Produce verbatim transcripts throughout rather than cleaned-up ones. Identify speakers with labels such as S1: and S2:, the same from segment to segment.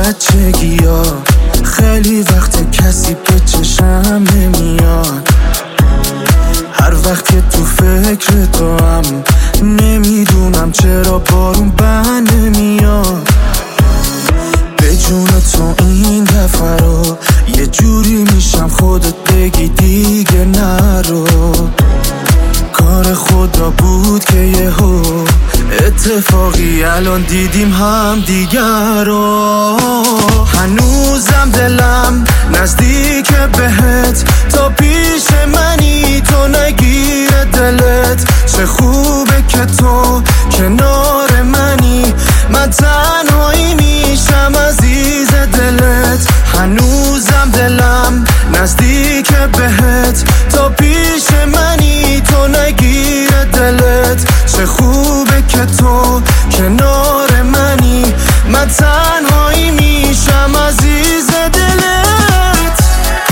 S1: بچگی ها خیلی وقت کسی به چشم نمیاد. هر وقت که تو فکر تو هم نمیدونم چرا بارون بند نمیاد. به جون تو این دفعه رو یه جوری میشم خودت بگی دیگه نرو. کار خدا بود که یهو اتفاقی الان دیدیم هم دیگر رو. هنوزم دلم نزدیک بهت، تا پیش منی تو نگیره دلت. چه خوبه که تو کنار منی، من تنهایی میشم عزیز دلت. هنوزم دلم نزدیک بهت، تا پیش منی تو نگیره دلت. چه خوبه که تو کنار منی، من تنهایی میشم عزیز دلت.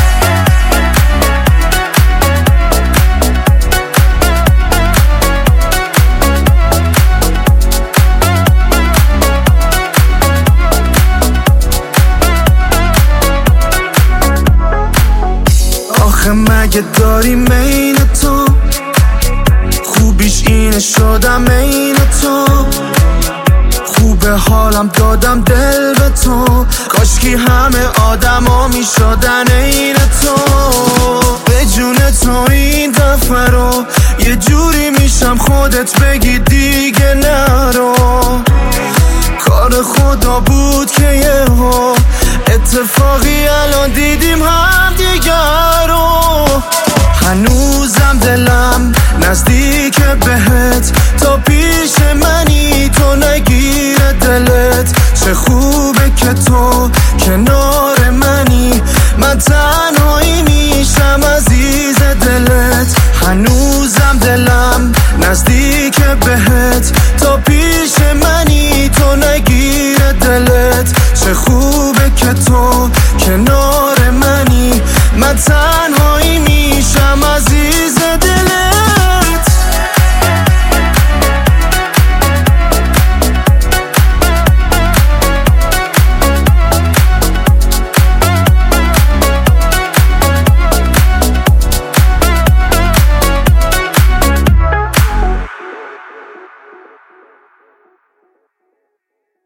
S1: آخه مگه داری مین تو، خوبیش اینه شدم عین تو. خوبه حالم دادم دل به تو، کاشکی همه آدم ها می شدن عین تو. به جون تو این دفعه رو یه جوری میشم خودت بگی دیگه نرو. کار خدا بود که یهو اتفاقی الان دیدیم هم دیگر رو. هنوز